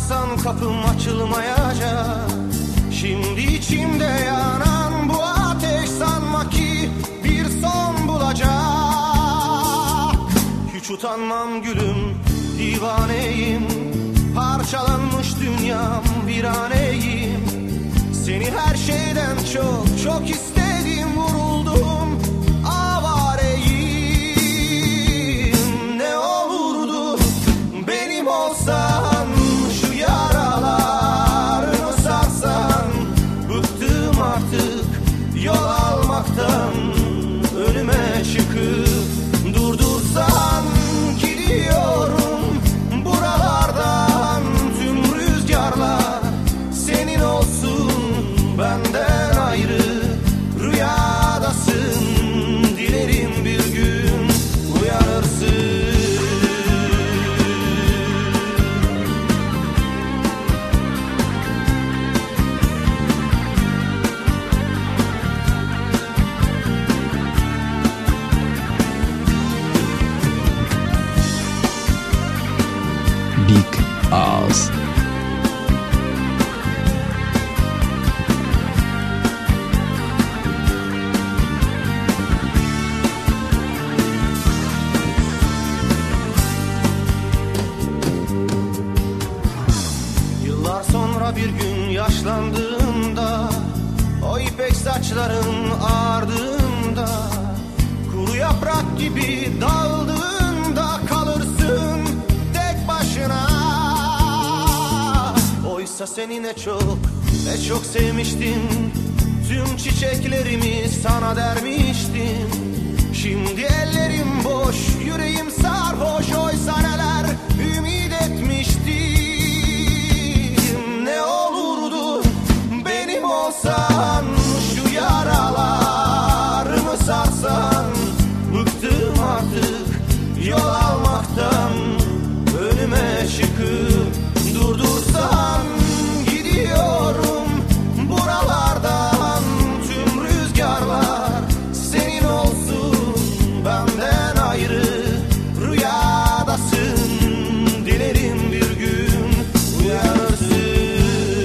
bıraksan kapım açılmayacak. Şimdi içimde yanan bu ateş, sanma ki bir son bulacak. Hiç utanmam gülüm, divaneyim. Parçalanmış dünyam, viraneyim. Seni her şeyden çok çok istedim, vuruldum, avareyim. Ne olurdu benim olsan, şu yaralarını sarsan. Bıktım artık yol almaktan, önüme çıkıp durdursan. Gidiyorum buralardan, tüm rüzgarlar senin olsun, benden ayrı rüyadasın. Dilerim bir gün uyanırsın. Big House. Yıllar sonra bir gün yaşlandığımda, o ipek saçların ardında, kuru yaprak gibi daldığında kalırsın tek başına. Oysa seni ne çok sevmiştim, tüm çiçeklerimi sana dermiştim. Şimdi ellerim boş, yüreğim sarhoş, oysa neler ümit etmiştim. Ne olurdu benim olsan, şu yaralarımı sarsan. Bıktım artık yol almaktan, önüme çıkıp durdursan. Gidiyorum buralardan, tüm rüzgarlar senin olsun, benden ayrı rüyadasın. Dilerim bir gün uyanırsın.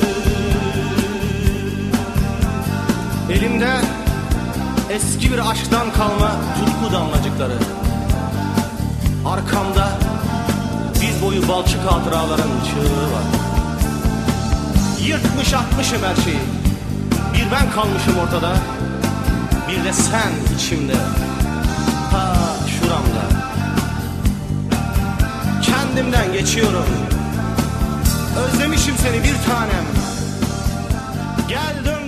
Elimde eski bir aşktan kalma tutku damlacıkları, arkamda diz boyu balçık hatıraların çığlığı var. Yırtmış atmışım her şeyi, bir ben kalmışım ortada, bir de sen içimde, ta şuramda. Kendimden geçiyorum, özlemişim seni bir tanem. Gel dön